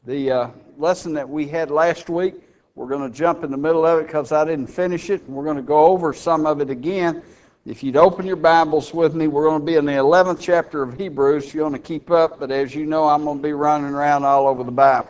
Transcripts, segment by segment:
The lesson that we had last week, we're going to jump in the middle of it because I didn't finish it. We're going to go over some of it again. If you'd open your Bibles with me, we're going to be in the 11th chapter of Hebrews. You want to keep up, but as you know, I'm going to be running around all over the Bible.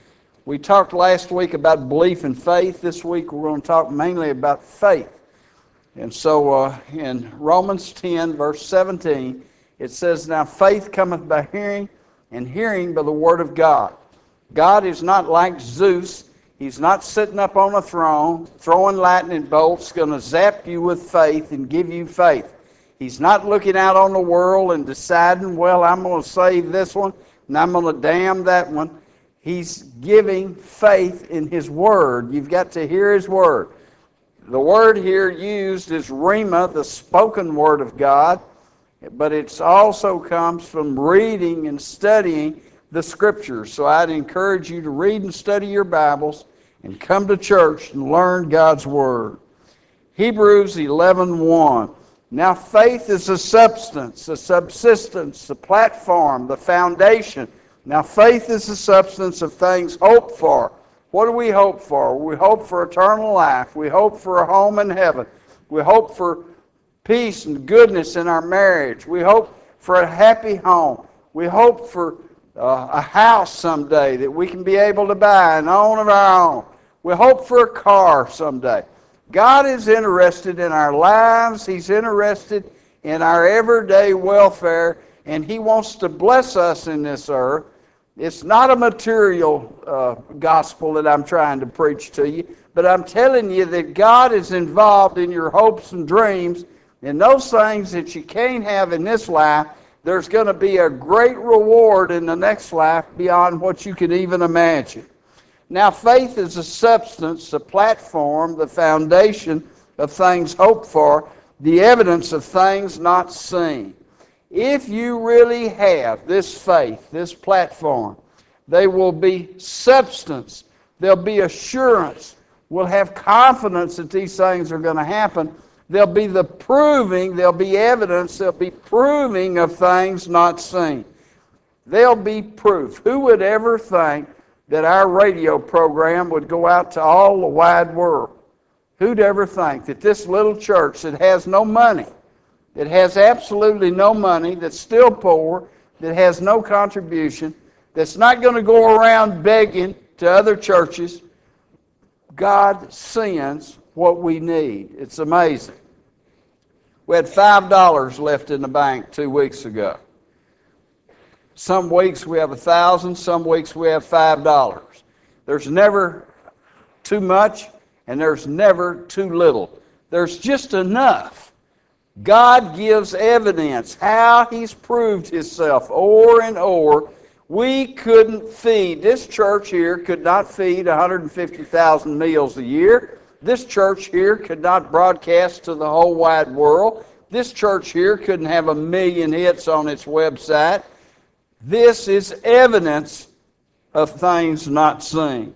We talked last week about belief and faith. This week we're going to talk mainly about faith. And so in Romans 10, verse 17, it says, "Now faith cometh by hearing, and hearing by the word of God." God is not like Zeus. He's not sitting up on a throne, throwing lightning bolts, going to zap you with faith and give you faith. He's not looking out on the world and deciding, well, I'm going to save this one, and I'm going to damn that one. He's giving faith in His Word. You've got to hear His Word. The word here used is rhema, the spoken Word of God, but it also comes from reading and studying the Scriptures. So I'd encourage you to read and study your Bibles and come to church and learn God's Word. Hebrews 11:1. Now faith is a substance, a subsistence, a platform, the foundation. Now faith is the substance of things hoped for. What do we hope for? We hope for eternal life. We hope for a home in heaven. We hope for peace and goodness in our marriage. We hope for a happy home. We hope for a house someday that we can be able to buy and own of our own. We hope for a car someday. God is interested in our lives. He's interested in our everyday welfare, and He wants to bless us in this earth. It's not a material gospel that I'm trying to preach to you, but I'm telling you that God is involved in your hopes and dreams, and those things that you can't have in this life, there's going to be a great reward in the next life beyond what you can even imagine. Now, faith is a substance, a platform, the foundation of things hoped for, the evidence of things not seen. If you really have this faith, this platform, they will be substance. There'll be assurance. We'll have confidence that these things are going to happen. There'll be the proving, there'll be evidence, there'll be proving of things not seen. There'll be proof. Who would ever think that our radio program would go out to all the wide world? Who'd ever think that this little church that has no money, that has absolutely no money, that's still poor, that has no contribution, that's not going to go around begging to other churches, God sends what we need. It's amazing. We had $5 left in the bank 2 weeks ago. Some weeks we have 1,000, some weeks we have $5. There's never too much and there's never too little. There's just enough. God gives evidence how He's proved Himself over and over. We couldn't feed, this church here could not feed 150,000 meals a year. This church here could not broadcast to the whole wide world. This church here couldn't have 1 million hits on its website. This is evidence of things not seen.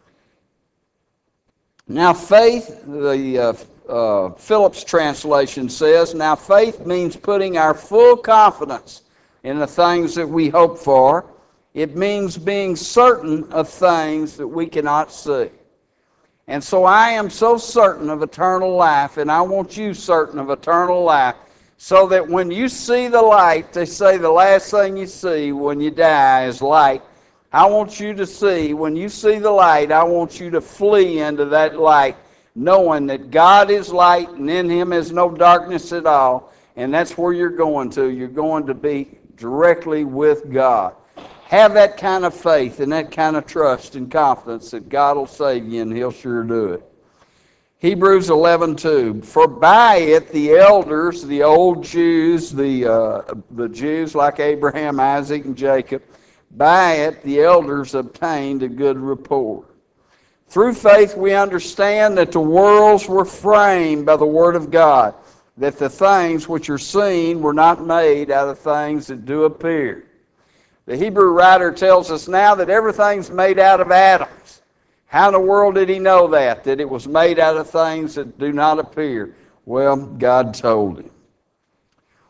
Now faith, the Phillips translation says, now faith means putting our full confidence in the things that we hope for. It means being certain of things that we cannot see. And so I am so certain of eternal life, and I want you certain of eternal life, so that when you see the light, they say the last thing you see when you die is light. I want you to see, when you see the light, I want you to flee into that light, knowing that God is light and in Him is no darkness at all. And that's where you're going to. You're going to be directly with God. Have that kind of faith and that kind of trust and confidence that God will save you, and He'll sure do it. Hebrews 11:2. For by it the elders, the old Jews, the Jews like Abraham, Isaac, and Jacob, by it the elders obtained a good report. Through faith we understand that the worlds were framed by the Word of God, that the things which are seen were not made out of things that do appear. The Hebrew writer tells us now that everything's made out of atoms. How in the world did he know that? That it was made out of things that do not appear? Well, God told him.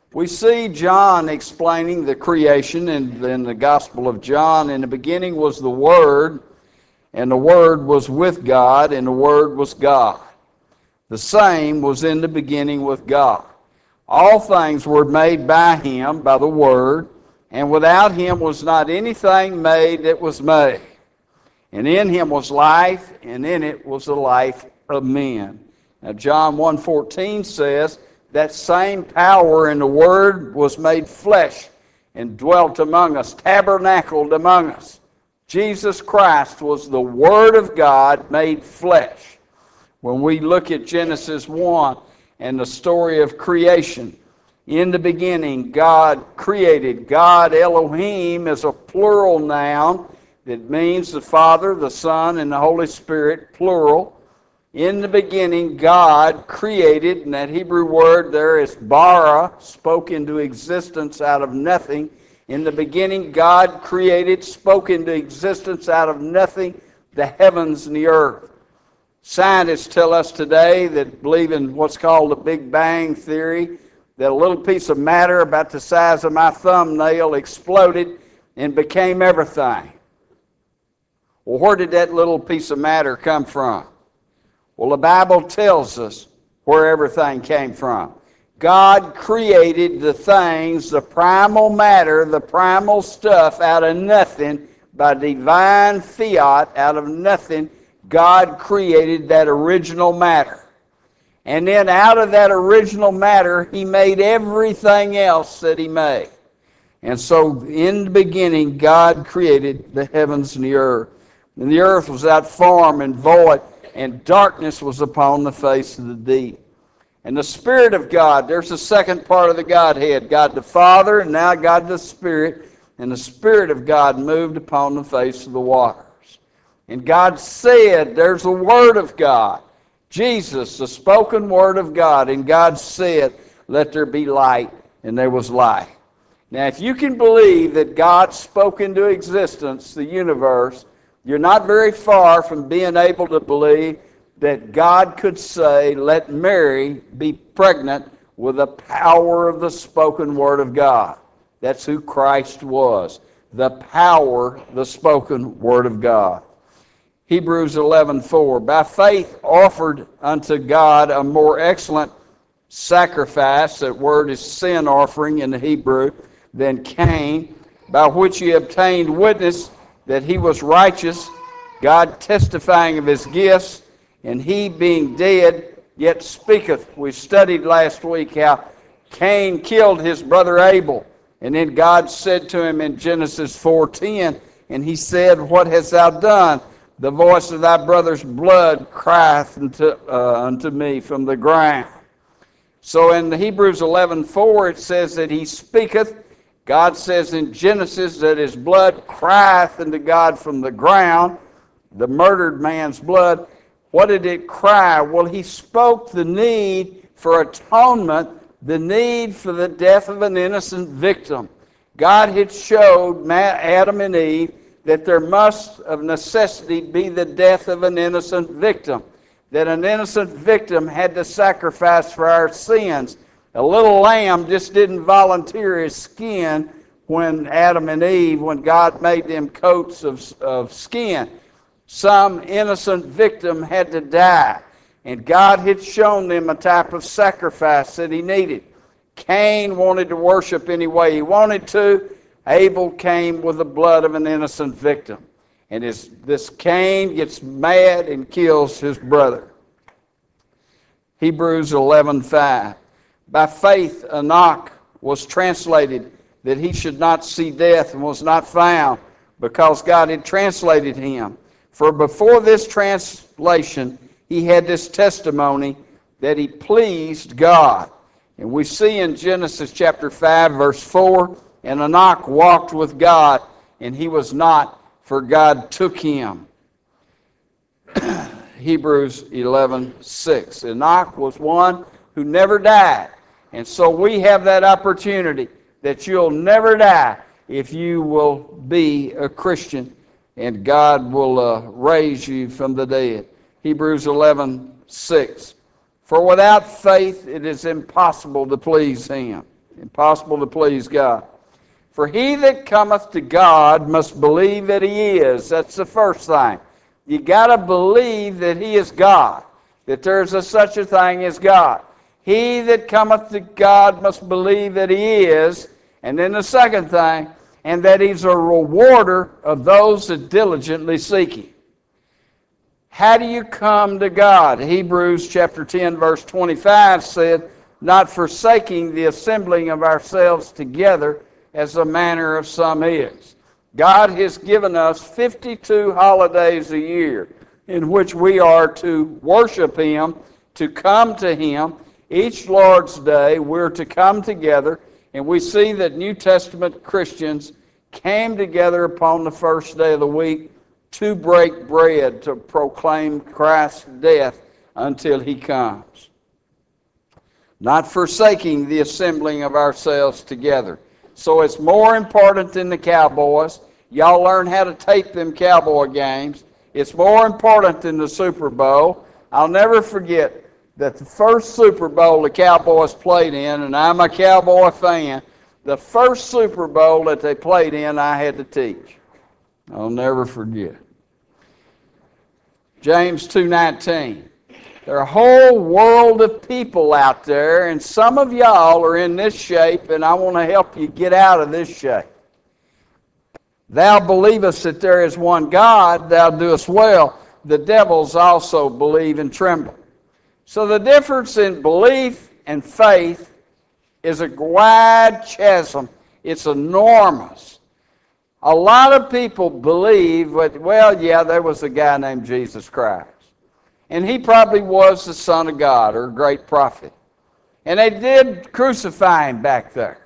We see John explaining the creation in the Gospel of John. In the beginning was the Word, and the Word was with God, and the Word was God. The same was in the beginning with God. All things were made by Him, by the Word, and without Him was not anything made that was made. And in Him was life, and in it was the life of men. Now John 1:14 says, that same power in the Word was made flesh and dwelt among us, tabernacled among us. Jesus Christ was the Word of God made flesh. When we look at Genesis 1 and the story of creation, in the beginning God created. God, Elohim, is a plural noun that means the Father, the Son, and the Holy Spirit, plural. In the beginning, God created, and that Hebrew word there is bara, spoke into existence out of nothing. In the beginning, God created, spoke into existence out of nothing, the heavens and the earth. Scientists tell us today that believe in what's called the Big Bang Theory, that a little piece of matter about the size of my thumbnail exploded and became everything. Well, where did that little piece of matter come from? Well, the Bible tells us where everything came from. God created the things, the primal matter, the primal stuff out of nothing by divine fiat, out of nothing. God created that original matter. And then out of that original matter, He made everything else that He made. And so in the beginning, God created the heavens and the earth. And the earth was without form and void, and darkness was upon the face of the deep. And the Spirit of God, there's the second part of the Godhead, God the Father, and now God the Spirit, and the Spirit of God moved upon the face of the waters. And God said, there's the Word of God, Jesus, the spoken Word of God, and God said, let there be light, and there was light. Now, if you can believe that God spoke into existence the universe, you're not very far from being able to believe that God could say, let Mary be pregnant with the power of the spoken Word of God. That's who Christ was, the power, the spoken Word of God. Hebrews 11:4, by faith offered unto God a more excellent sacrifice, that word is sin offering in the Hebrew, than Cain, by which he obtained witness that he was righteous, God testifying of his gifts, and he being dead yet speaketh. We studied last week how Cain killed his brother Abel, and then God said to him in Genesis 4:10, and he said, what hast thou done? The voice of thy brother's blood crieth unto me from the ground. So in the Hebrews 11:4 it says that he speaketh. God says in Genesis that his blood crieth unto God from the ground, the murdered man's blood. What did it cry? Well, he spoke the need for atonement, the need for the death of an innocent victim. God had showed Adam and Eve that there must of necessity be the death of an innocent victim, that an innocent victim had to sacrifice for our sins. A little lamb just didn't volunteer his skin when Adam and Eve, when God made them coats of skin. Some innocent victim had to die, and God had shown them a type of sacrifice that he needed. Cain wanted to worship any way he wanted to. Abel came with the blood of an innocent victim. And this Cain gets mad and kills his brother. Hebrews 11:5. By faith Enoch was translated that he should not see death, and was not found, because God had translated him. For before this translation he had this testimony that he pleased God. And we see in Genesis chapter 5 verse 4, and Enoch walked with God, and he was not, for God took him. Hebrews 11:6. Enoch was one who never died. And so we have that opportunity that you'll never die if you will be a Christian, and God will raise you from the dead. Hebrews 11:6. For without faith it is impossible to please him. Impossible to please God. For he that cometh to God must believe that he is. That's the first thing. You got to believe that he is God, that there's such a thing as God. He that cometh to God must believe that he is. And then the second thing, and that he's a rewarder of those that diligently seek him. How do you come to God? Hebrews chapter 10, verse 25 said, not forsaking the assembling of ourselves together, as the manner of some is. God has given us 52 holidays a year in which we are to worship him, to come to him. Each Lord's Day, we're to come together, and we see that New Testament Christians came together upon the first day of the week to break bread, to proclaim Christ's death until he comes. Not forsaking the assembling of ourselves together. So it's more important than the Cowboys. Y'all learn how to tape them Cowboy games. It's more important than the Super Bowl. I'll never forget that the first Super Bowl the Cowboys played in, and I'm a Cowboy fan, the first Super Bowl that they played in, I had to teach. I'll never forget. James 2:19. There are a whole world of people out there, and some of y'all are in this shape, and I want to help you get out of this shape. Thou believest that there is one God, thou doest well. The devils also believe and tremble. So the difference in belief and faith is a wide chasm. It's enormous. A lot of people believe that, well, yeah, there was a guy named Jesus Christ. And he probably was the Son of God or a great prophet. And they did crucify him back there.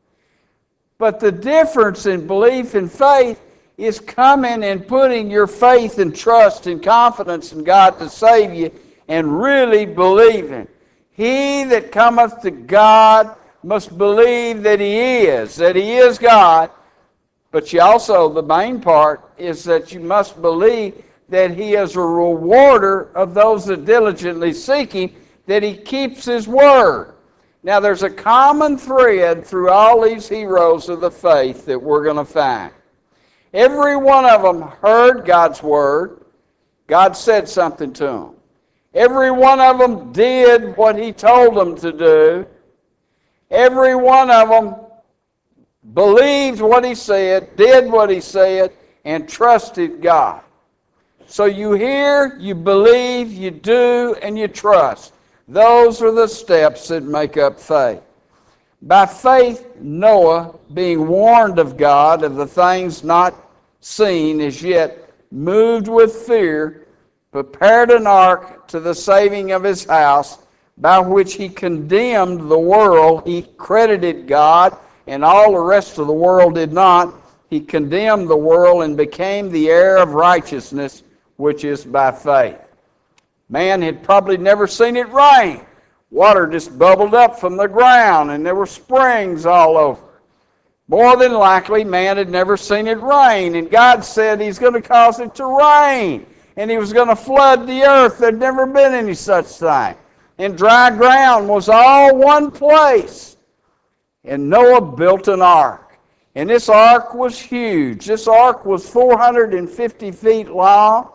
But the difference in belief and faith is coming and putting your faith and trust and confidence in God to save you and really believing. He that cometh to God must believe that he is God. But you also, the main part is that you must believe that he is a rewarder of those that diligently seek him, that he keeps his word. Now there's a common thread through all these heroes of the faith that we're going to find. Every one of them heard God's word. God said something to them. Every one of them did what he told them to do. Every one of them believed what he said, did what he said, and trusted God. So you hear, you believe, you do, and you trust. Those are the steps that make up faith. By faith, Noah, being warned of God of the things not seen as yet, moved with fear, prepared an ark to the saving of his house, by which he condemned the world. He credited God, and all the rest of the world did not. He condemned the world and became the heir of righteousness, which is by faith. Man had probably never seen it rain. Water just bubbled up from the ground, and there were springs all over. More than likely, man had never seen it rain, and God said he's going to cause it to rain, and he was going to flood the earth. There'd never been any such thing. And dry ground was all one place. And Noah built an ark. And this ark was huge. This ark was 450 feet long,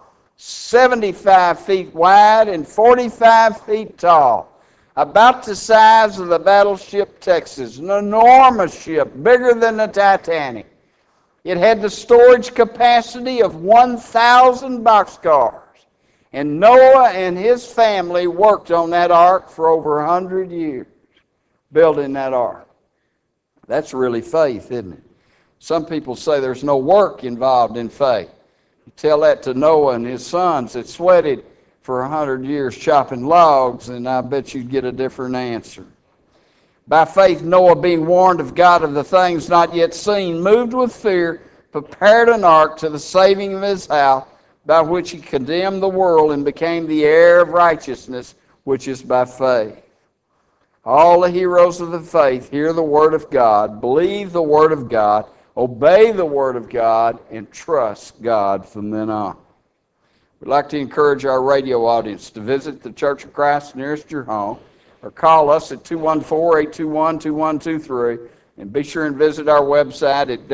75 feet wide, and 45 feet tall. About the size of the battleship Texas. An enormous ship, bigger than the Titanic. It had the storage capacity of 1,000 boxcars. And Noah and his family worked on that ark for over 100 years, building that ark. That's really faith, isn't it? Some people say there's no work involved in faith. You tell that to Noah and his sons that sweated for 100 years chopping logs, and I bet you'd get a different answer. By faith, Noah, being warned of God of the things not yet seen, moved with fear, prepared an ark to the saving of his house, by which he condemned the world and became the heir of righteousness, which is by faith. All the heroes of the faith hear the word of God, believe the word of God, obey the word of God, and trust God from then on. We'd like to encourage our radio audience to visit the Church of Christ nearest your home. or call us at 214-821-2123. And be sure and visit our website at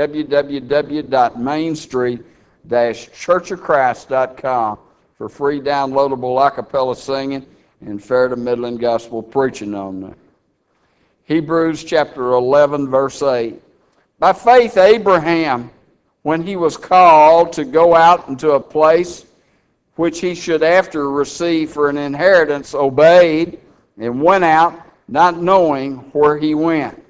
www.mainstreet-churchofchrist.com for free downloadable a cappella singing and fair to middling gospel preaching on there. Hebrews chapter 11, verse 8. By faith, Abraham, when he was called to go out into a place which he should after receive for an inheritance, obeyed and went out, not knowing where he went.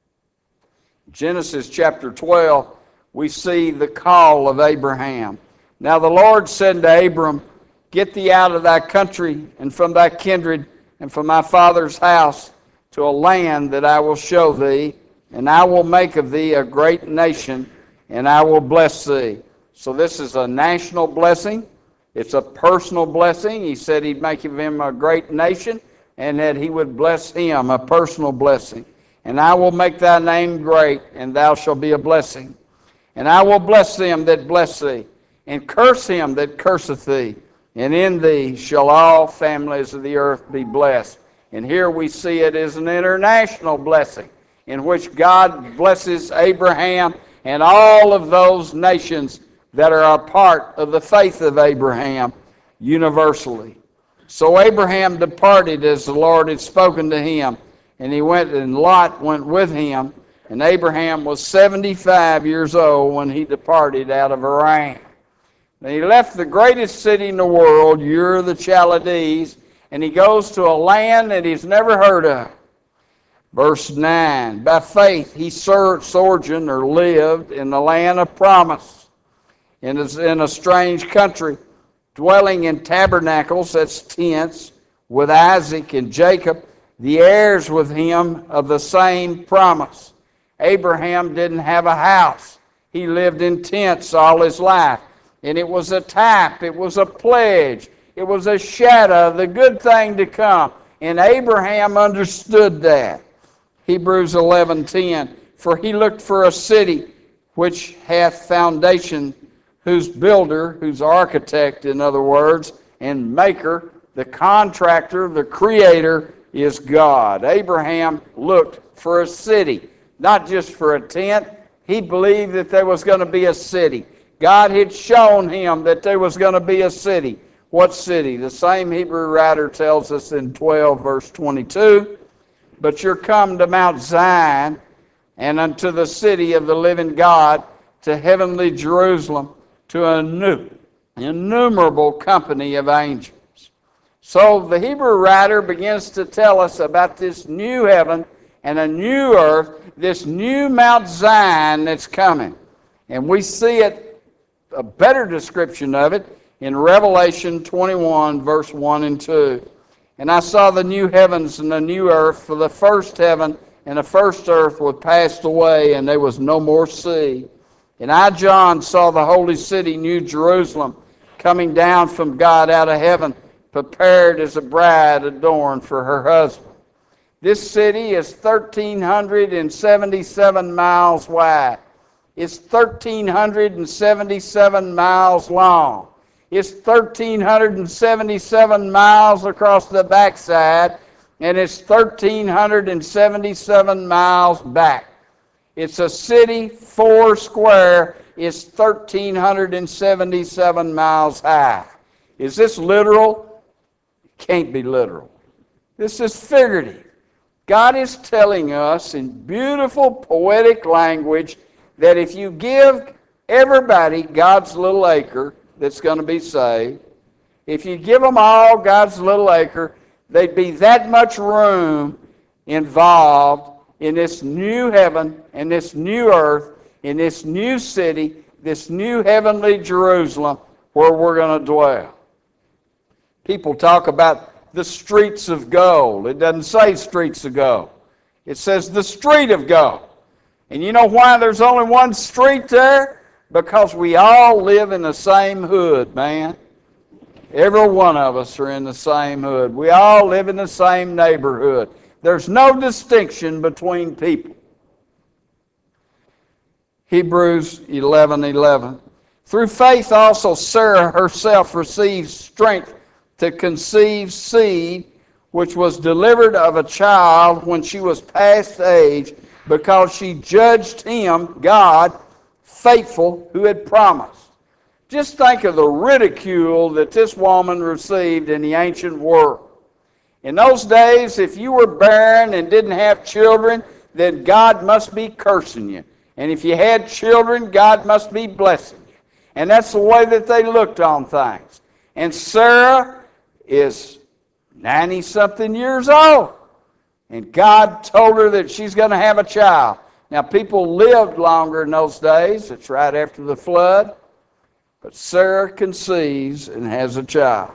Genesis chapter 12, we see the call of Abraham. Now the Lord said to Abram, get thee out of thy country and from thy kindred and from my father's house to a land that I will show thee, and I will make of thee a great nation, and I will bless thee. So this is a national blessing. It's a personal blessing. He said he'd make of him a great nation, and that he would bless him, a personal blessing. And I will make thy name great, and thou shalt be a blessing. And I will bless them that bless thee, and curse him that curseth thee. And in thee shall all families of the earth be blessed. And here we see it as an international blessing, in which God blesses Abraham and all of those nations that are a part of the faith of Abraham universally. So Abraham departed as the Lord had spoken to him, and he went, and Lot went with him, and Abraham was 75 years old when he departed out of Haran. And he left the greatest city in the world, Ur of the Chaldees, and he goes to a land that he's never heard of. Verse 9, by faith he sojourned or lived in the land of promise, in a strange country, dwelling in tabernacles, that's tents, with Isaac and Jacob, the heirs with him of the same promise. Abraham didn't have a house. He lived in tents all his life. And it was a type, it was a pledge, it was a shadow of the good thing to come. And Abraham understood that. Hebrews 11:10, for he looked for a city which hath foundation, whose builder, whose architect, in other words, and maker, the contractor, the creator, is God. Abraham looked for a city, not just for a tent. He believed that there was going to be a city. God had shown him that there was going to be a city. What city? The same Hebrew writer tells us in 12 verse 22, but you're come to Mount Zion and unto the city of the living God, to heavenly Jerusalem, to an innumerable company of angels. So the Hebrew writer begins to tell us about this new heaven and a new earth, this new Mount Zion that's coming. And we see it, a better description of it, in Revelation 21, verse 1 and 2. And I saw the new heavens and the new earth, for the first heaven and the first earth were passed away, and there was no more sea. And I, John, saw the holy city, New Jerusalem, coming down from God out of heaven, prepared as a bride adorned for her husband. This city is 1,377 miles wide. It's 1,377 miles long. It's 1,377 miles across the backside, and it's 1,377 miles back. It's a city 4 square. It's 1,377 miles high. Is this literal? It can't be literal. This is figurative. God is telling us in beautiful poetic language that if you give everybody God's little acre that's going to be saved, if you give them all God's little acre, there'd be that much room involved in this new heaven and this new earth, in this new city, this new heavenly Jerusalem where we're going to dwell. People talk about the streets of gold. It doesn't say streets of gold. It says the street of gold. And you know why there's only one street there? Because we all live in the same hood, man. Every one of us are in the same hood. We all live in the same neighborhood. There's no distinction between people. Hebrews 11:11. Through faith also Sarah herself received strength to conceive seed which was delivered of a child when she was past age, because she judged him, God, faithful, who had promised. Just think of the ridicule that this woman received in the ancient world. In those days, if you were barren and didn't have children, then God must be cursing you. And if you had children, God must be blessing you. And that's the way that they looked on things. And Sarah is 90-something years old. And God told her that she's going to have a child. Now, people lived longer in those days. It's right after the flood. But Sarah conceives and has a child.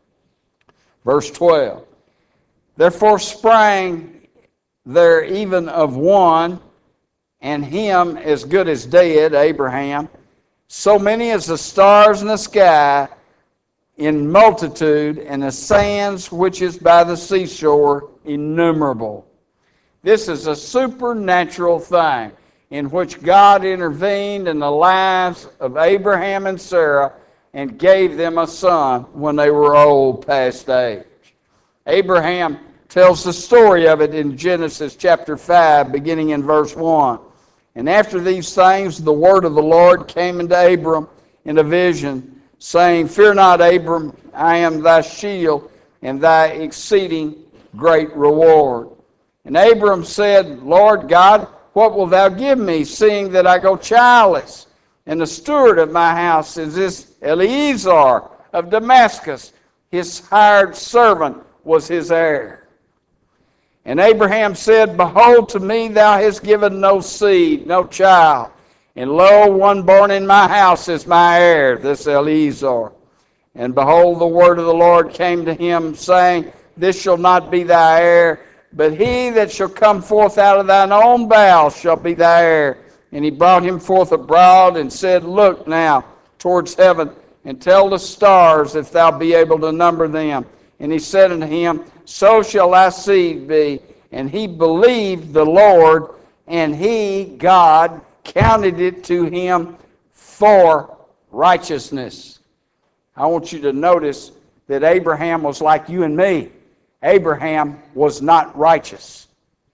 Verse 12. Therefore sprang there even of one, and him as good as dead, Abraham, so many as the stars in the sky in multitude, and the sands which is by the seashore innumerable. This is a supernatural thing in which God intervened in the lives of Abraham and Sarah and gave them a son when they were old past age. Abraham tells the story of it in Genesis chapter 5, beginning in verse 1. And after these things, the word of the Lord came unto Abram in a vision, saying, Fear not, Abram, I am thy shield and thy exceeding great reward. And Abram said, Lord God, what wilt thou give me, seeing that I go childless? And the steward of my house is this Eliezer of Damascus. His hired servant was his heir. And Abraham said, Behold, to me thou hast given no seed, no child. And lo, one born in my house is my heir, this Eliezer. And behold, the word of the Lord came to him, saying, This shall not be thy heir, but he that shall come forth out of thine own bowels shall be thy heir. And he brought him forth abroad and said, Look now towards heaven, and tell the stars if thou be able to number them. And he said unto him, So shall thy seed be. And he believed the Lord, and he, God, counted it to him for righteousness. I want you to notice that Abraham was like you and me. Abraham was not righteous.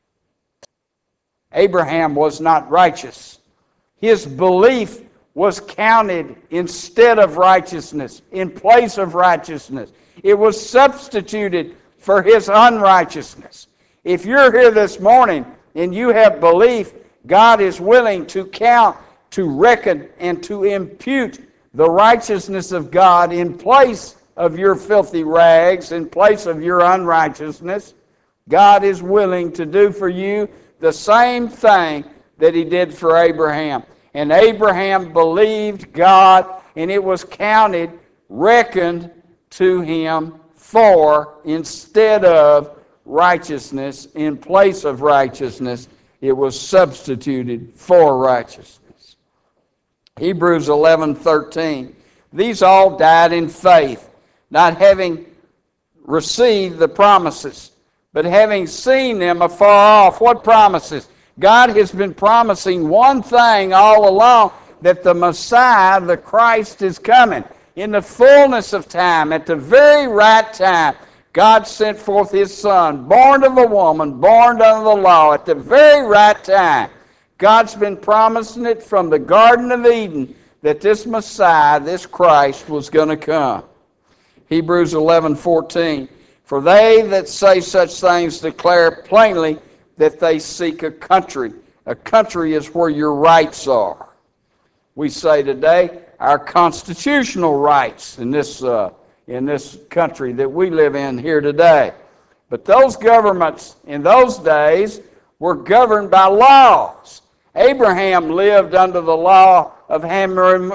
Abraham was not righteous. His belief was counted instead of righteousness, in place of righteousness. It was substituted for his unrighteousness. If you're here this morning and you have belief, God is willing to count, to reckon, and to impute the righteousness of God in place of your filthy rags, in place of your unrighteousness. God is willing to do for you the same thing that he did for Abraham. And Abraham believed God, and it was counted, reckoned to him for, instead of righteousness, in place of righteousness, it was substituted for righteousness. Hebrews 11:13. These all died in faith, not having received the promises, but having seen them afar off. What promises? God has been promising one thing all along, that the Messiah, the Christ, is coming. In the fullness of time, at the very right time, God sent forth his Son, born of a woman, born under the law, at the very right time. God's been promising it from the Garden of Eden, that this Messiah, this Christ, was going to come. Hebrews 11:14. For they that say such things declare plainly that they seek a country. A country is where your rights are. We say today our constitutional rights in this country that we live in here today. But those governments in those days were governed by laws. Abraham lived under the law of Hamram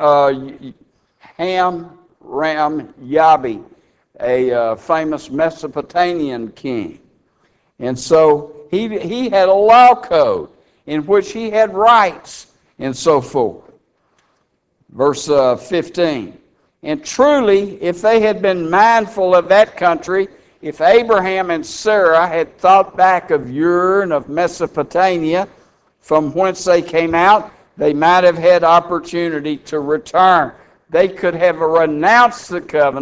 Yabi, a famous Mesopotamian king. And so he had a law code in which he had rights and so forth. Verse 15. And truly, if they had been mindful of that country, if Abraham and Sarah had thought back of Ur and of Mesopotamia, from whence they came out, they might have had opportunity to return. They could have renounced the covenant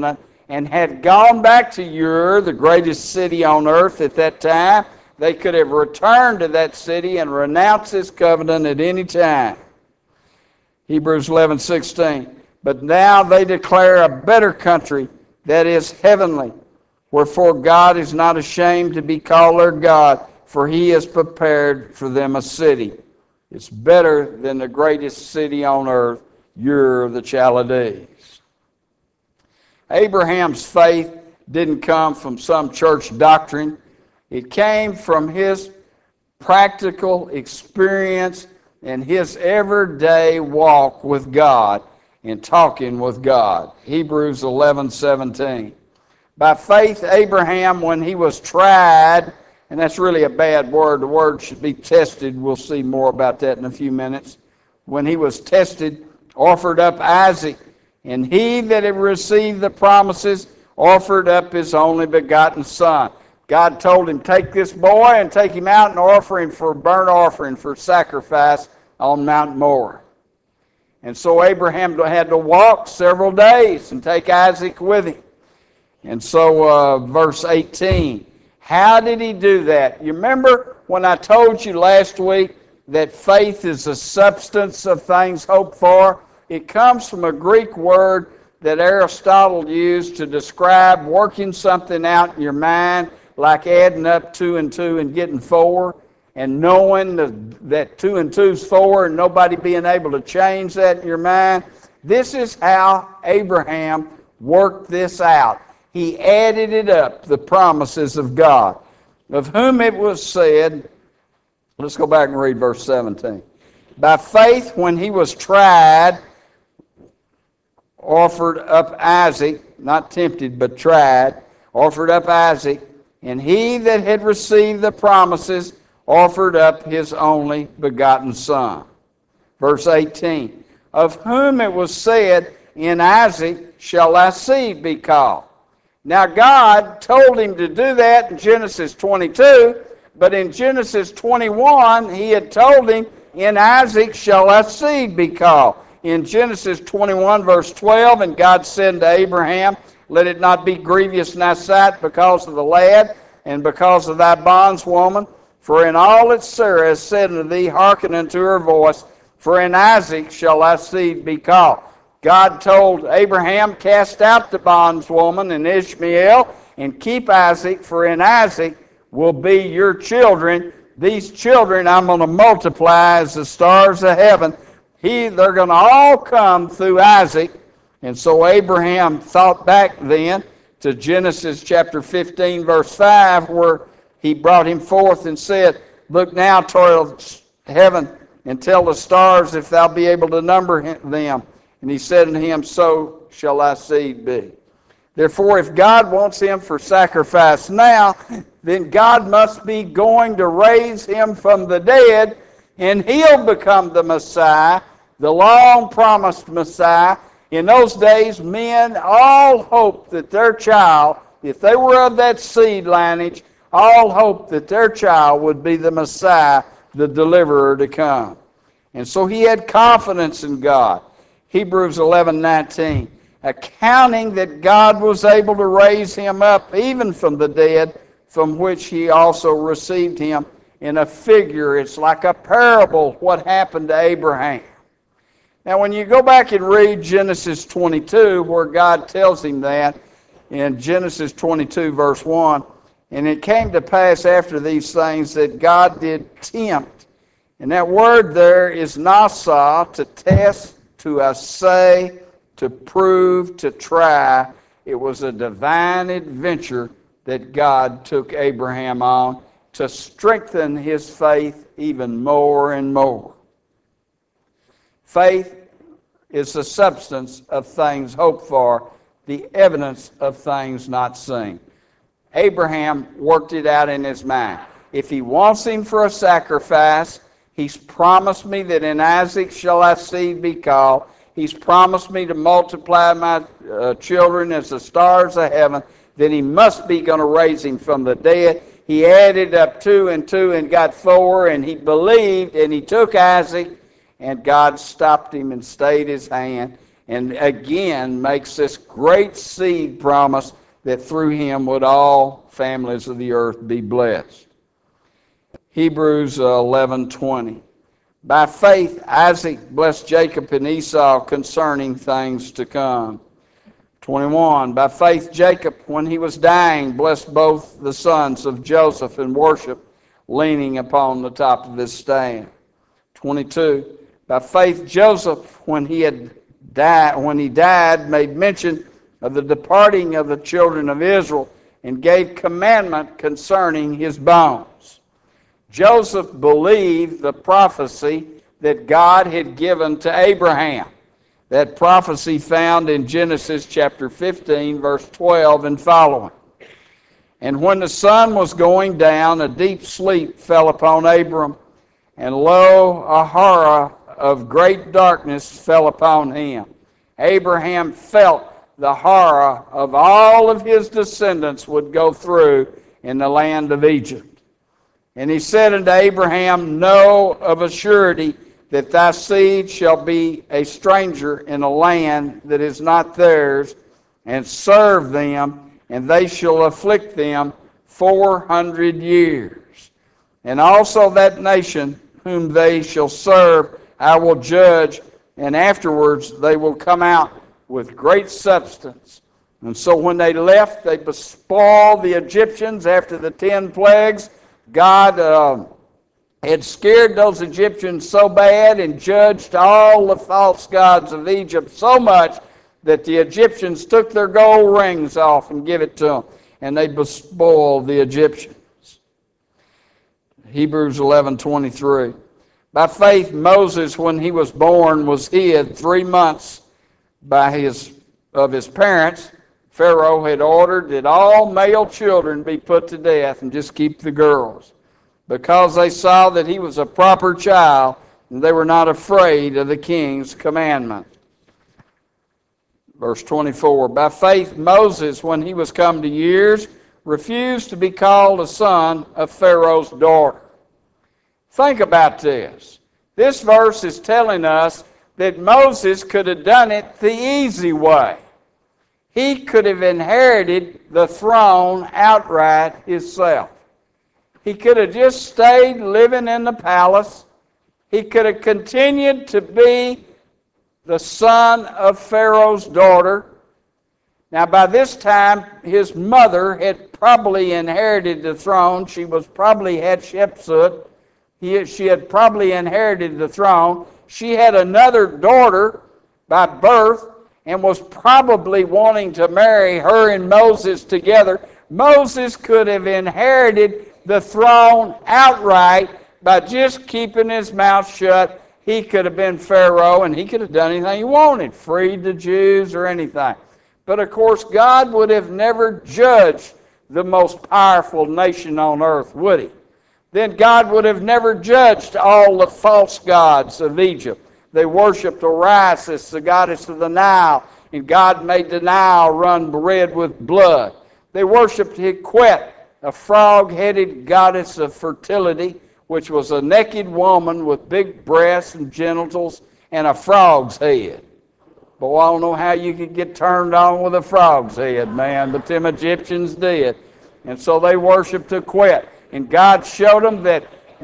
and had gone back to Ur, the greatest city on earth at that time, they could have returned to that city and renounced his covenant at any time. Hebrews 11:16. But now they declare a better country, that is heavenly. Wherefore God is not ashamed to be called their God, for he has prepared for them a city. It's better than the greatest city on earth, Ur of the Chaldees. Abraham's faith didn't come from some church doctrine. It came from his practical experience and his everyday walk with God and talking with God. Hebrews 11:17. By faith, Abraham, when he was tried, and that's really a bad word. The word should be tested. We'll see more about that in a few minutes. When he was tested, offered up Isaac. And he that had received the promises offered up his only begotten son. God told him, take this boy and take him out and offer him for burnt offering, for sacrifice on Mount Moriah. And so Abraham had to walk several days and take Isaac with him. And so verse 18, how did he do that? You remember when I told you last week that faith is the substance of things hoped for? It comes from a Greek word that Aristotle used to describe working something out in your mind, like adding up 2 and 2 and getting 4, and knowing that 2 and 2 is 4 and nobody being able to change that in your mind. This is how Abraham worked this out. He added it up, the promises of God, of whom it was said, let's go back and read verse 17. By faith, when he was tried, offered up Isaac, not tempted, but tried, offered up Isaac, and he that had received the promises offered up his only begotten son. Verse 18, of whom it was said, in Isaac shall thy seed be called. Now God told him to do that in Genesis 22, but in Genesis 21, he had told him, in Isaac shall thy seed be called. In Genesis 21, verse 12, and God said to Abraham, let it not be grievous in thy sight because of the lad, and because of thy bondswoman, for in all that Sarah has said unto thee, hearken unto her voice, for in Isaac shall thy seed be called. God told Abraham, cast out the bondswoman and Ishmael, and keep Isaac, for in Isaac will be your children. These children I'm going to multiply as the stars of heaven. They're going to all come through Isaac. And so Abraham thought back then to Genesis chapter 15, verse 5, where he brought him forth and said, look now toward heaven and tell the stars if thou be able to number them. And he said unto him, so shall thy seed be. Therefore, if God wants him for sacrifice now, then God must be going to raise him from the dead, and he'll become the Messiah, the long-promised Messiah. In those days, men all hoped that their child, if they were of that seed lineage, all hoped that their child would be the Messiah, the deliverer to come. And so he had confidence in God. Hebrews 11:19, accounting that God was able to raise him up even from the dead, from which he also received him. In a figure, it's like a parable, what happened to Abraham. Now, when you go back and read Genesis 22, where God tells him that, in Genesis 22, verse 1, and it came to pass after these things that God did tempt. And that word there is nasa, to test, to assay, to prove, to try. It was a divine adventure that God took Abraham on to strengthen his faith even more and more. Faith is the substance of things hoped for, the evidence of things not seen. Abraham worked it out in his mind. If he wants him for a sacrifice, he's promised me that in Isaac shall thy seed be called. He's promised me to multiply my children as the stars of heaven. Then he must be going to raise him from the dead. He added up 2 and 2 and got 4, and he believed, and he took Isaac, and God stopped him and stayed his hand. and again makes this great seed promise that through him would all families of the earth be blessed. Hebrews 11:20. By faith Isaac blessed Jacob and Esau concerning things to come. 21. By faith Jacob, when he was dying, blessed both the sons of Joseph in worship, leaning upon the top of his staff. 22. By faith Joseph, when he died, made mention of the departing of the children of Israel, and gave commandment concerning his bones. Joseph believed the prophecy that God had given to Abraham. That prophecy found in Genesis chapter 15, verse 12 and following. And when the sun was going down, a deep sleep fell upon Abram, and lo, a horror of great darkness fell upon him. Abraham felt the horror of all of his descendants would go through in the land of Egypt. And he said unto Abraham, know of a surety that thy seed shall be a stranger in a land that is not theirs, and serve them, and they shall afflict them 400 years. And also that nation whom they shall serve I will judge, and afterwards they will come out with great substance. And so when they left, they bespoiled the Egyptians after the 10 plagues. God had scared those Egyptians so bad and judged all the false gods of Egypt so much that the Egyptians took their gold rings off and gave it to them, and they bespoiled the Egyptians. Hebrews 11:23. By faith Moses, when he was born, was hid 3 months of his parents. Pharaoh had ordered that all male children be put to death and just keep the girls, because they saw that he was a proper child, and they were not afraid of the king's commandment. Verse 24, by faith Moses, when he was come to years, refused to be called a son of Pharaoh's daughter. Think about this. This verse is telling us that Moses could have done it the easy way. He could have inherited the throne outright himself. He could have just stayed living in the palace. He could have continued to be the son of Pharaoh's daughter. Now, by this time, his mother had probably inherited the throne. She was probably Hatshepsut. She had probably inherited the throne. She had another daughter by birth and was probably wanting to marry her and Moses together. Moses could have inherited the throne outright by just keeping his mouth shut. He could have been Pharaoh, and he could have done anything he wanted, freed the Jews or anything. But of course, God would have never judged the most powerful nation on earth, would he? Then God would have never judged all the false gods of Egypt. They worshipped Osiris, the goddess of the Nile, and God made the Nile run red with blood. They worshipped Hequet, a frog-headed goddess of fertility, which was a naked woman with big breasts and genitals and a frog's head. Boy, I don't know how you could get turned on with a frog's head, man, but them Egyptians did. And so they worshipped Hequet. And God showed them that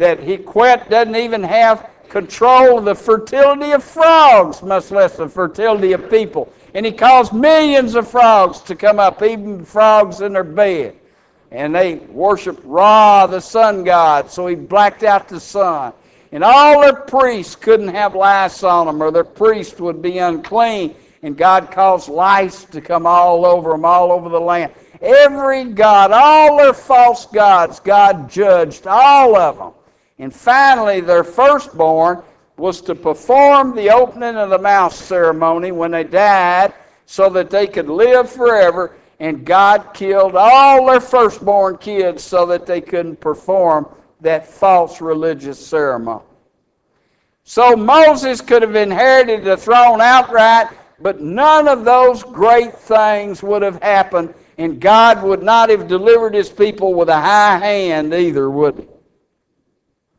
Hequet doesn't even have control of the fertility of frogs, much less the fertility of people. And he caused millions of frogs to come up, even frogs in their bed. And they worshiped Ra, the sun god, so he blacked out the sun. And all their priests couldn't have lice on them, or their priest would be unclean. And God caused lice to come all over them, all over the land. Every god, all their false gods, God judged all of them. And finally, their firstborn was to perform the opening of the mouth ceremony when they died so that they could live forever. And God killed all their firstborn kids so that they couldn't perform that false religious ceremony. So Moses could have inherited the throne outright, but none of those great things would have happened, and God would not have delivered his people with a high hand either, would he?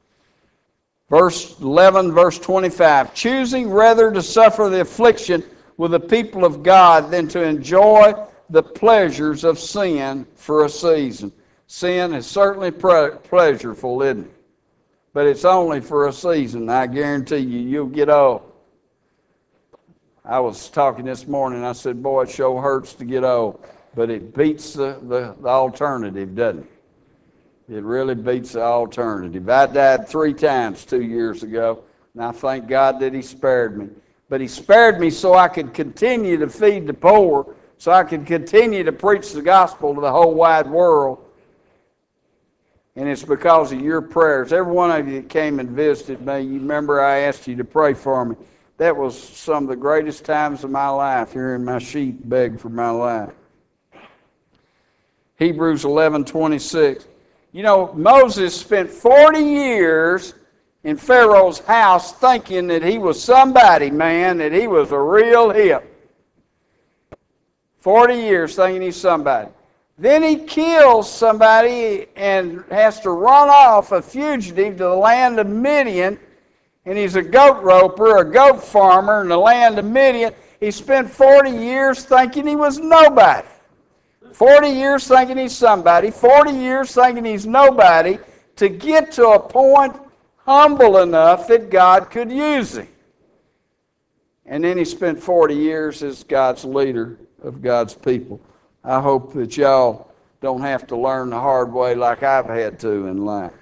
Verse 11, verse 25, choosing rather to suffer the affliction with the people of God than to enjoy the pleasures of sin for a season. Sin is certainly pleasurable, isn't it? But it's only for a season. I guarantee you, you'll get old. I was talking this morning, I said, boy, it sure hurts to get old. But it beats the alternative, doesn't it? It really beats the alternative. I died 3 times 2 years ago, and I thank God that He spared me. But He spared me so I could continue to feed the poor, so I could continue to preach the gospel to the whole wide world. And it's because of your prayers. Every one of you that came and visited me, you remember I asked you to pray for me. That was some of the greatest times of my life, hearing my sheep beg for my life. Hebrews 11:26. You know, Moses spent 40 years in Pharaoh's house thinking that he was somebody, man, that he was a real hip. 40 years thinking he's somebody. Then he kills somebody and has to run off a fugitive to the land of Midian, and he's a goat roper, a goat farmer in the land of Midian. He spent 40 years thinking he was nobody. 40 years thinking he's somebody, 40 years thinking he's nobody, to get to a point humble enough that God could use him. And then he spent 40 years as God's leader of God's people. I hope that y'all don't have to learn the hard way like I've had to in life.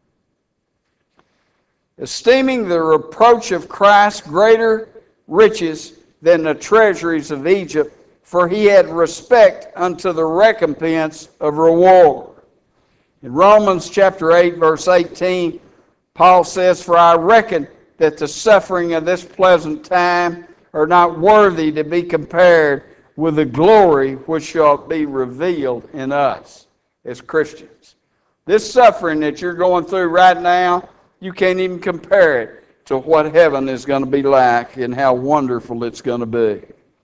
Esteeming the reproach of Christ greater riches than the treasuries of Egypt, for he had respect unto the recompense of reward. In Romans chapter 8, verse 18, Paul says, for I reckon that the suffering of this present time are not worthy to be compared with the glory which shall be revealed in us as Christians. This suffering that you're going through right now, you can't even compare it to what heaven is going to be like and how wonderful it's going to be.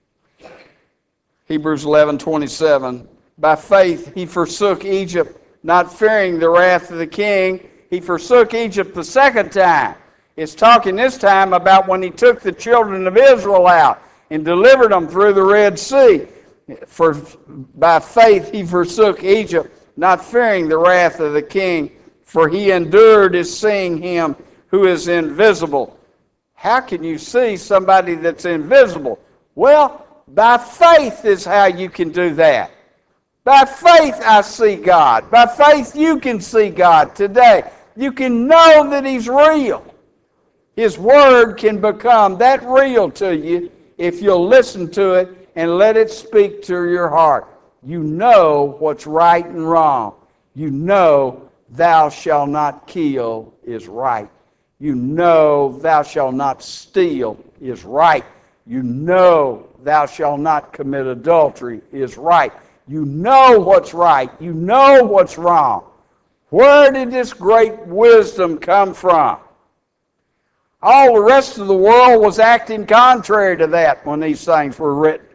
Hebrews 11:27, by faith he forsook Egypt, not fearing the wrath of the king. He forsook Egypt the second time. It's talking this time about when he took the children of Israel out and delivered them through the Red Sea. For by faith he forsook Egypt, not fearing the wrath of the king, for he endured as seeing him who is invisible. How can you see somebody that's invisible? Well, by faith is how you can do that. By faith I see God. By faith you can see God today. You can know that He's real. His Word can become that real to you if you'll listen to it and let it speak to your heart. You know what's right and wrong. You know thou shalt not kill is right. You know thou shalt not steal is right. You know thou shalt not commit adultery is right. You know what's right. You know what's wrong. Where did this great wisdom come from? All the rest of the world was acting contrary to that when these things were written.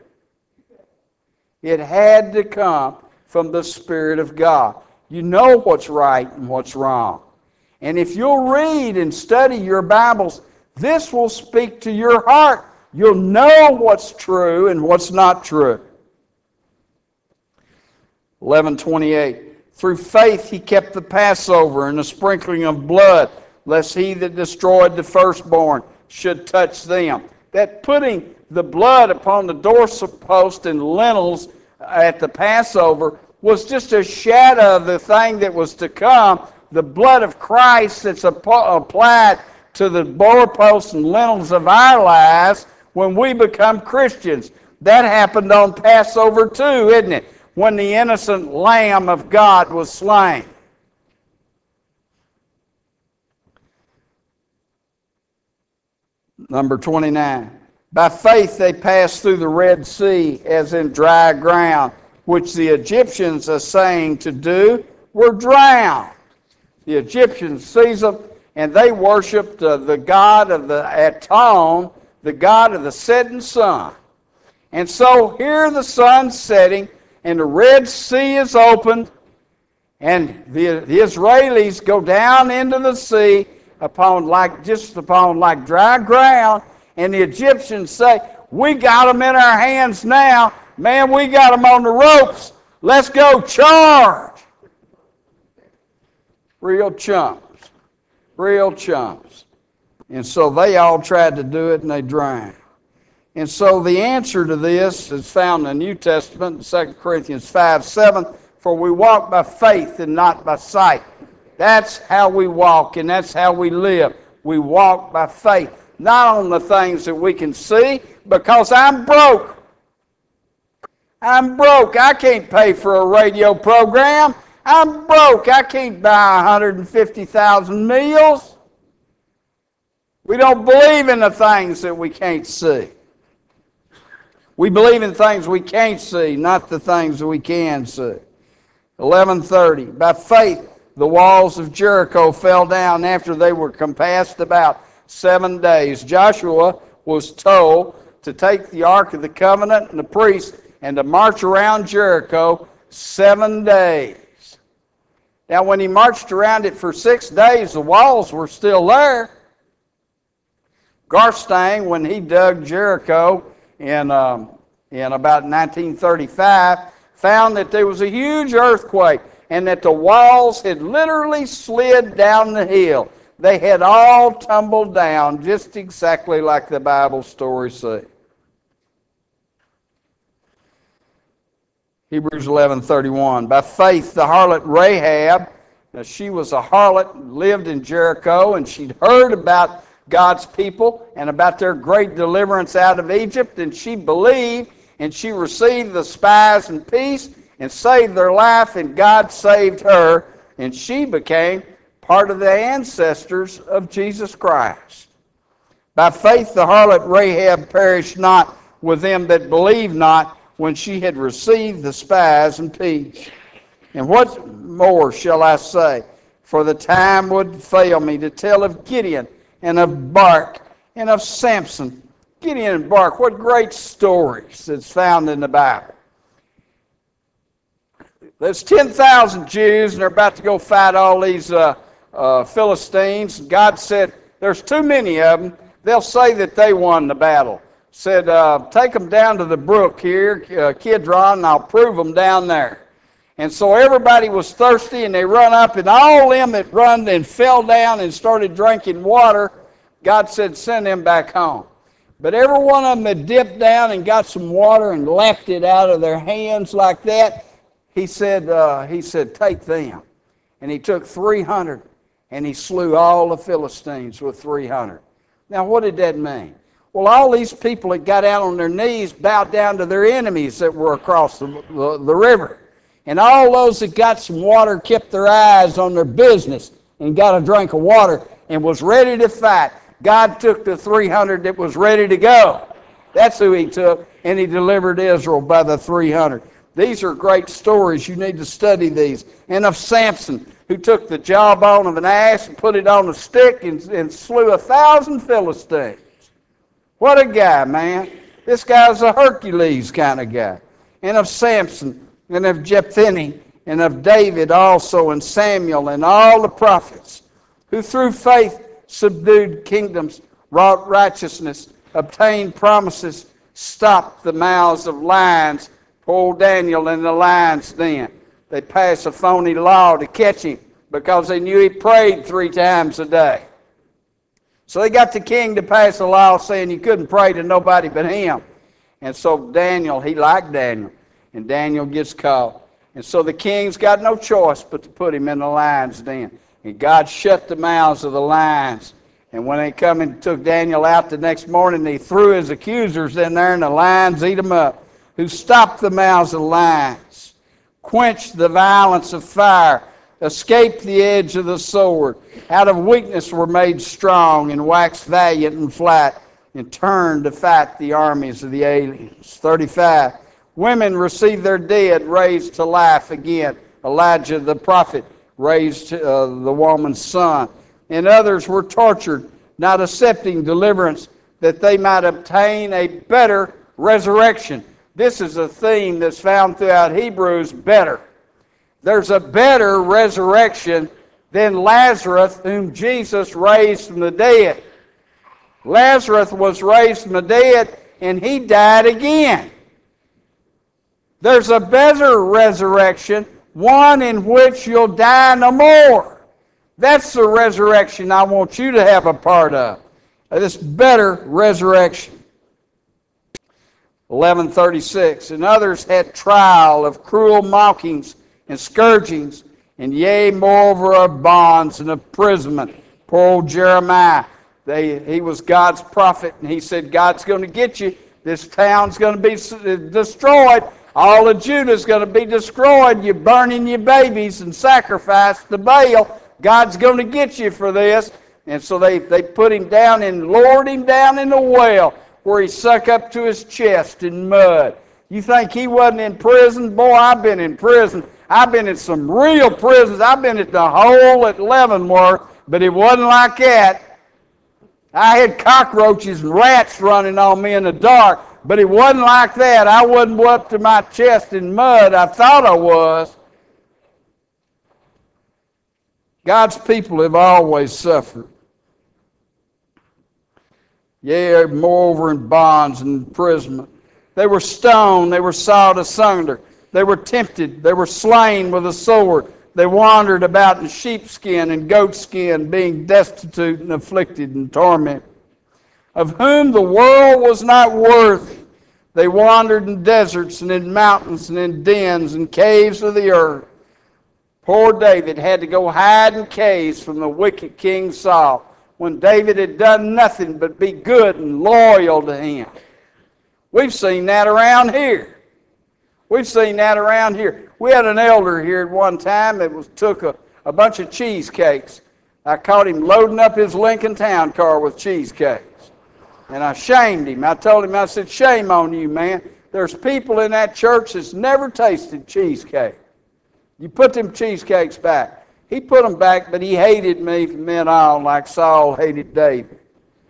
It had to come from the Spirit of God. You know what's right and what's wrong. And if you'll read and study your Bibles, this will speak to your heart. You'll know what's true and what's not true. 11:28. Through faith he kept the Passover and the sprinkling of blood, lest he that destroyed the firstborn should touch them. That putting the blood upon the doorpost and lintels at the Passover was just a shadow of the thing that was to come. The blood of Christ that's applied to the doorposts and lintels of our lives when we become Christians. That happened on Passover too, isn't it? When the innocent Lamb of God was slain. Number 29. By faith they passed through the Red Sea as in dry ground, which the Egyptians, essaying to do, were drowned. The Egyptians seized them, and they worshipped the god of the Aton, the god of the setting sun. And so here the sun's setting, and the Red Sea is opened, and the Israelis go down into the sea upon like dry ground, and the Egyptians say, We got them in our hands now. Man, we got them on the ropes. Let's go charge. Real chumps. Real chumps. And so they all tried to do it and they drowned. And so the answer to this is found in the New Testament, 2 Corinthians 5:7. For we walk by faith and not by sight. That's how we walk and that's how we live. We walk by faith. Not on the things that we can see, because I'm broke. I'm broke. I can't pay for a radio program. I'm broke. I can't buy 150,000 meals. We don't believe in the things that we can't see. We believe in things we can't see, not the things that we can see. 11:30. By faith, the walls of Jericho fell down after they were compassed about 7 days. Joshua was told to take the Ark of the Covenant and the priest and to march around Jericho 7 days. Now, when he marched around it for 6 days, the walls were still there. Garstang, when he dug Jericho in about 1935, found that there was a huge earthquake and that the walls had literally slid down the hill. They had all tumbled down just exactly like the Bible stories say. Hebrews 11:31. By faith, the harlot Rahab, now she was a harlot, lived in Jericho, and she'd heard about God's people and about their great deliverance out of Egypt, and she believed, and she received the spies in peace and saved their life, and God saved her, and she became part of the ancestors of Jesus Christ. By faith, the harlot Rahab perished not with them that believed not, when she had received the spies in peace. And what more shall I say? For the time would fail me to tell of Gideon and of Barak and of Samson. Gideon and Barak, what great stories that's found in the Bible. There's 10,000 Jews and they're about to go fight all these Philistines. God said, there's too many of them. They'll say that they won the battle. Said, take them down to the brook here, Kidron, and I'll prove them down there. And so everybody was thirsty, and they run up, and all them that run and fell down and started drinking water, God said, send them back home. But every one of them that dipped down and got some water and lapped it out of their hands like that, he said, take them. And he took 300, and he slew all the Philistines with 300. Now, what did that mean? Well, all these people that got out on their knees bowed down to their enemies that were across the river. And all those that got some water kept their eyes on their business and got a drink of water and was ready to fight. God took the 300 that was ready to go. That's who he took, and he delivered Israel by the 300. These are great stories. You need to study these. And of Samson, who took the jawbone of an ass and put it on a stick and slew 1,000 Philistines. What a guy, man. This guy's a Hercules kind of guy. And of Samson, and of Jephthah, and of David also, and Samuel, and all the prophets, who through faith subdued kingdoms, wrought righteousness, obtained promises, stopped the mouths of lions, pulled Daniel in the lion's den. They passed a phony law to catch him because they knew he prayed 3 times a day. So they got the king to pass a law saying you couldn't pray to nobody but him. And so Daniel, he liked Daniel, and Daniel gets caught. And so the king's got no choice but to put him in the lion's den. And God shut the mouths of the lions. And when they come and took Daniel out the next morning, he threw his accusers in there, and the lions eat them up. Who stopped the mouths of lions, quenched the violence of fire, escaped the edge of the sword, out of weakness were made strong, and waxed valiant in flight, and turned to fight the armies of the aliens. 35. Women received their dead raised to life again. Elijah the prophet raised the woman's son. And others were tortured, not accepting deliverance, that they might obtain a better resurrection. This is a theme that's found throughout Hebrews, better. There's a better resurrection than Lazarus, whom Jesus raised from the dead. Lazarus was raised from the dead, and he died again. There's a better resurrection, one in which you'll die no more. That's the resurrection I want you to have a part of. This better resurrection. 11:36, and others had trial of cruel mockings and scourgings, and yea, moreover, of bonds and of imprisonment. Poor old Jeremiah, he was God's prophet, and he said, God's going to get you. This town's going to be destroyed. All of Judah's going to be destroyed. You're burning your babies and sacrifice to Baal. God's going to get you for this. And so they put him down and lowered him down in the well, where he sunk up to his chest in mud. You think he wasn't in prison? Boy, I've been in prison. I've been in some real prisons. I've been at the hole at Leavenworth, but it wasn't like that. I had cockroaches and rats running on me in the dark, but it wasn't like that. I wasn't up to my chest in mud. I thought I was. God's people have always suffered. Yea, moreover, in bonds and imprisonment. They were stoned, they were sawed asunder, they were tempted, they were slain with a sword. They wandered about in sheepskin and goatskin, being destitute and afflicted and tormented. Of whom the world was not worthy. They wandered in deserts and in mountains and in dens and caves of the earth. Poor David had to go hide in caves from the wicked King Saul, when David had done nothing but be good and loyal to him. We've seen that around here. We've seen that around here. We had an elder here at one time that took a bunch of cheesecakes. I caught him loading up his Lincoln Town car with cheesecakes. And I shamed him. I told him, I said, shame on you, man. There's people in that church that's never tasted cheesecake. You put them cheesecakes back. He put them back, but he hated me from then on like Saul hated David.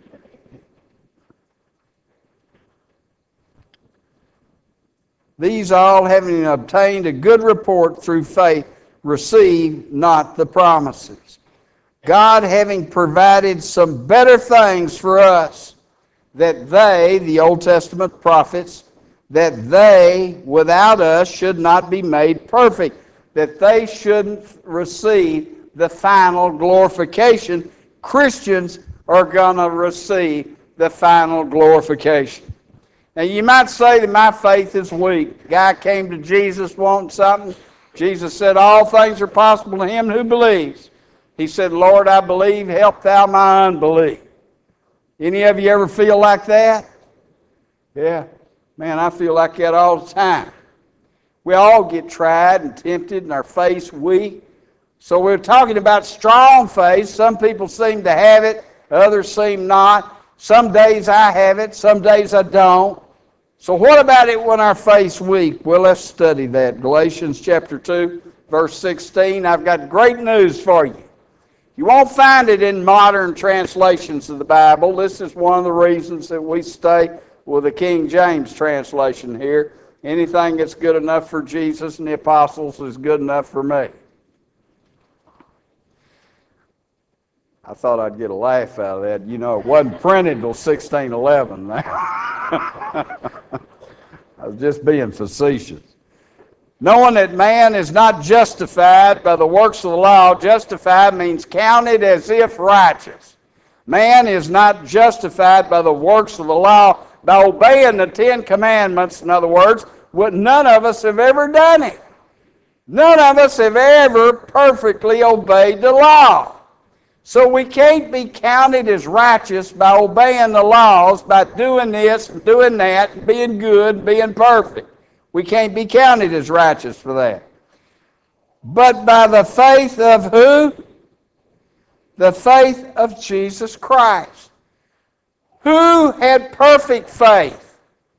These all, having obtained a good report through faith, receive not the promises. God having provided some better things for us, that they, the Old Testament prophets, that they without us should not be made perfect, that they shouldn't receive the final glorification. Christians are going to receive the final glorification. Now you might say that my faith is weak. The guy came to Jesus wanting something. Jesus said, all things are possible to him who believes. He said, Lord, I believe, help thou my unbelief. Any of you ever feel like that? Yeah. Man, I feel like that all the time. We all get tried and tempted and our faith weak. So we're talking about strong faith. Some people seem to have it, others seem not. Some days I have it, some days I don't. So what about it when our faith's weak? Well, let's study that. Galatians chapter 2, verse 16. I've got great news for you. You won't find it in modern translations of the Bible. This is one of the reasons that we stay with the King James translation here. Anything that's good enough for Jesus and the apostles is good enough for me. I thought I'd get a laugh out of that. You know, it wasn't printed until 1611. I was just being facetious. Knowing that man is not justified by the works of the law. Justified means counted as if righteous. Man is not justified by the works of the law, by obeying the Ten Commandments. In other words, none of us have ever done it. None of us have ever perfectly obeyed the law. So we can't be counted as righteous by obeying the laws, by doing this and doing that, and being good and being perfect. We can't be counted as righteous for that. But by the faith of who? The faith of Jesus Christ. Who had perfect faith?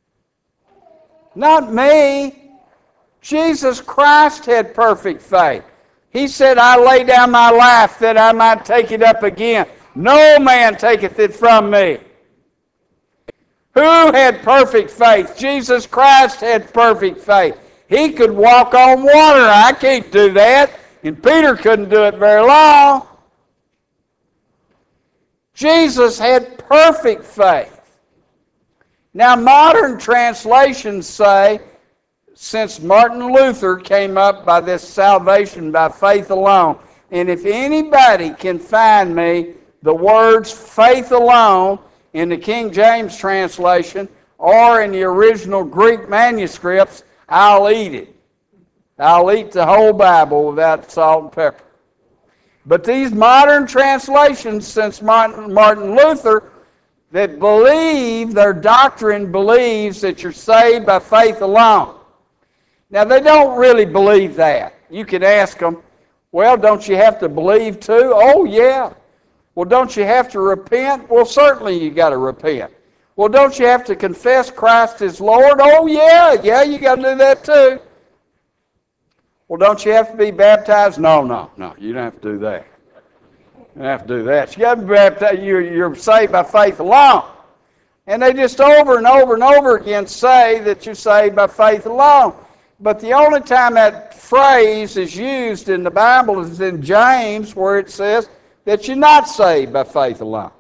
Not me. Jesus Christ had perfect faith. He said, I lay down my life that I might take it up again. No man taketh it from me. Who had perfect faith? Jesus Christ had perfect faith. He could walk on water. I can't do that. And Peter couldn't do it very long. Jesus had perfect faith. Now, modern translations say, since Martin Luther came up by this salvation by faith alone, and if anybody can find me the words faith alone in the King James translation or in the original Greek manuscripts, I'll eat it. I'll eat the whole Bible without salt and pepper. But these modern translations, since Martin Luther, that believe, their doctrine believes that you're saved by faith alone. Now, they don't really believe that. You can ask them, well, don't you have to believe too? Oh, yeah. Well, don't you have to repent? Well, certainly you got to repent. Well, don't you have to confess Christ as Lord? Oh, yeah, you got to do that too. Well, don't you have to be baptized? No, you don't have to do that. You don't have to do that. You got to be baptized. You're saved by faith alone. And they just over and over and over again say that you're saved by faith alone. But the only time that phrase is used in the Bible is in James, where it says that you're not saved by faith alone.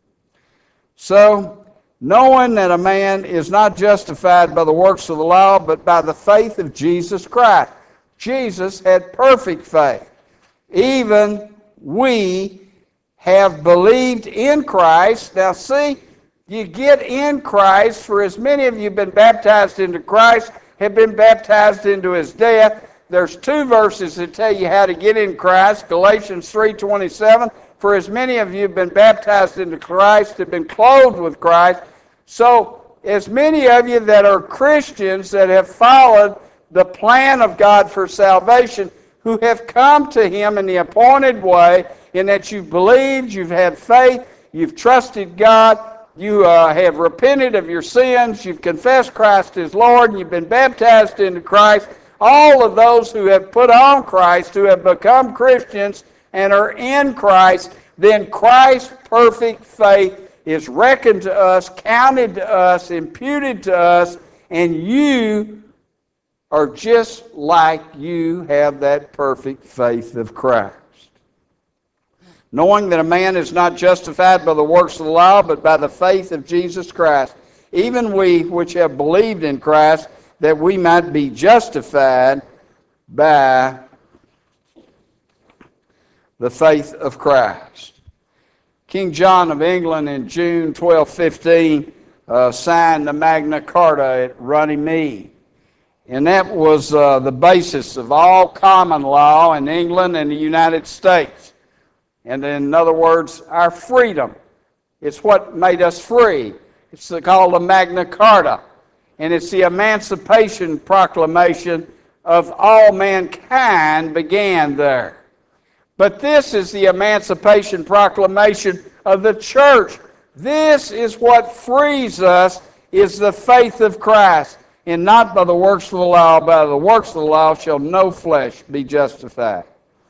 So, knowing that a man is not justified by the works of the law, but by the faith of Jesus Christ. Jesus had perfect faith. Even we have believed in Christ. Now see, you get in Christ, for as many of you have been baptized into Christ, have been baptized into His death. There's 2 verses that tell you how to get in Christ. Galatians 3:27, for as many of you have been baptized into Christ, have been clothed with Christ. So, as many of you that are Christians that have followed the plan of God for salvation, who have come to Him in the appointed way, in that you've believed, you've had faith, you've trusted God, you have repented of your sins, you've confessed Christ as Lord, and you've been baptized into Christ. All of those who have put on Christ, who have become Christians and are in Christ, then Christ's perfect faith is reckoned to us, counted to us, imputed to us, and you are just like you have that perfect faith of Christ. Knowing that a man is not justified by the works of the law, but by the faith of Jesus Christ. Even we which have believed in Christ, that we might be justified by the faith of Christ. King John of England in June 1215 signed the Magna Carta at Runnymede. And that was the basis of all common law in England and the United States. And in other words, our freedom. It's what made us free. It's called the Magna Carta. And it's the Emancipation Proclamation of all mankind began there. But this is the Emancipation Proclamation of the church. This is what frees us, is the faith of Christ. And not by the works of the law. By the works of the law shall no flesh be justified.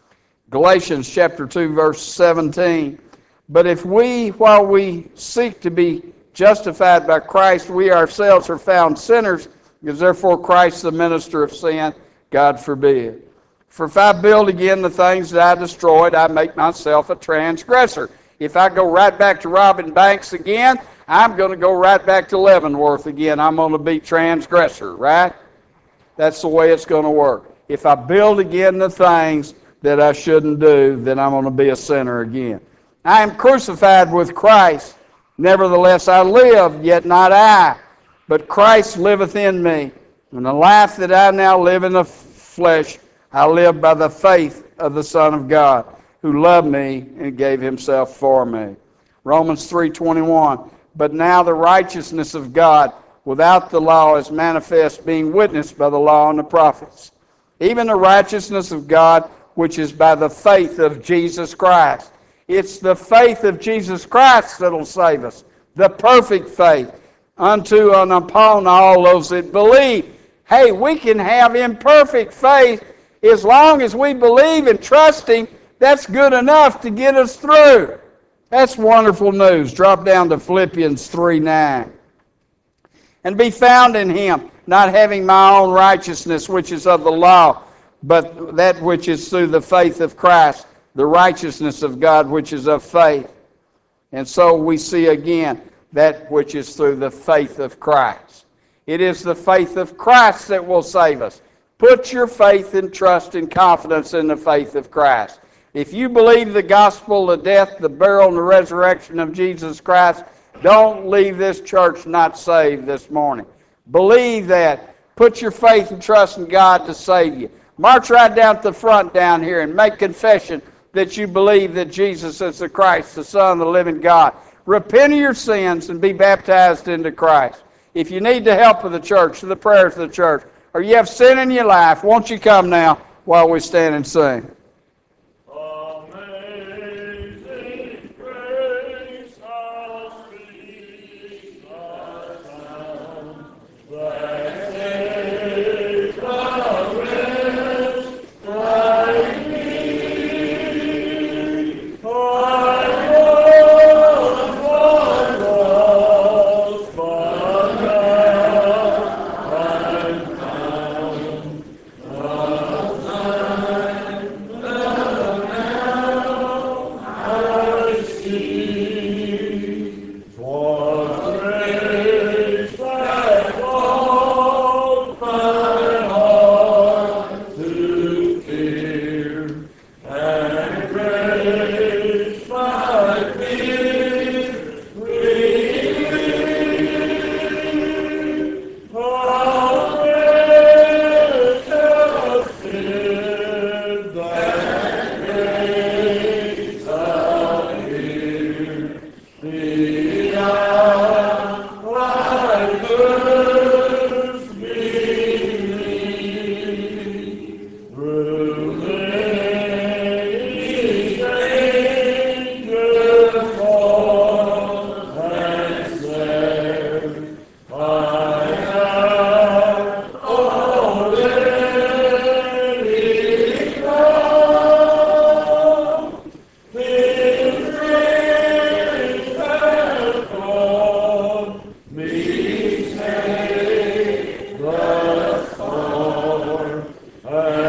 Galatians chapter 2, verse 17. But if we, while we seek to be justified by Christ, we ourselves are found sinners, is therefore Christ the minister of sin? God forbid. For if I build again the things that I destroyed, I make myself a transgressor. If I go right back to robbing banks again, I'm going to go right back to Leavenworth again. I'm going to be transgressor, right? That's the way it's going to work. If I build again the things that I shouldn't do, then I'm going to be a sinner again. I am crucified with Christ. Nevertheless I live, yet not I, but Christ liveth in me. And the life that I now live in the flesh, I live by the faith of the Son of God, who loved me and gave Himself for me. Romans 3:21. But now the righteousness of God without the law is manifest, being witnessed by the law and the prophets. Even the righteousness of God, which is by the faith of Jesus Christ. It's the faith of Jesus Christ that'll save us. The perfect faith unto and upon all those that believe. Hey, we can have imperfect faith as long as we believe and trust Him. That's good enough to get us through. That's wonderful news. Drop down to Philippians 3:9. And be found in Him, not having my own righteousness, which is of the law, but that which is through the faith of Christ, the righteousness of God, which is of faith. And so we see again that which is through the faith of Christ. It is the faith of Christ that will save us. Put your faith and trust and confidence in the faith of Christ. If you believe the gospel, the death, the burial, and the resurrection of Jesus Christ, don't leave this church not saved this morning. Believe that. Put your faith and trust in God to save you. March right down to the front down here and make confession that you believe that Jesus is the Christ, the Son of the living God. Repent of your sins and be baptized into Christ. If you need the help of the church, the prayers of the church, or you have sin in your life, won't you come now while we stand and sing? Amazing grace, how sweet the sound that saved a wretch like me. I once was lost, but now I'm found. I see 'twas grace that called my heart to fear, and grace my fear relieved. How precious is that grace appeared. The hour I first believed, through many dangers fought and snared, I have already come. His grace has brought me safe thus far, and